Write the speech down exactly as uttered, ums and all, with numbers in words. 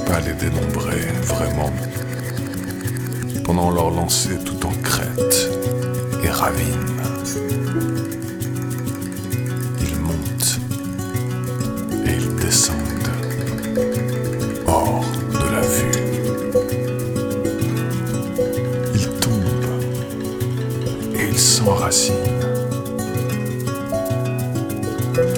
pas les dénombrer, vraiment. Pendant leur lancée tout en crête et ravine, ils montent et ils descendent hors de la vue. Ils tombent et ils s'enracinent.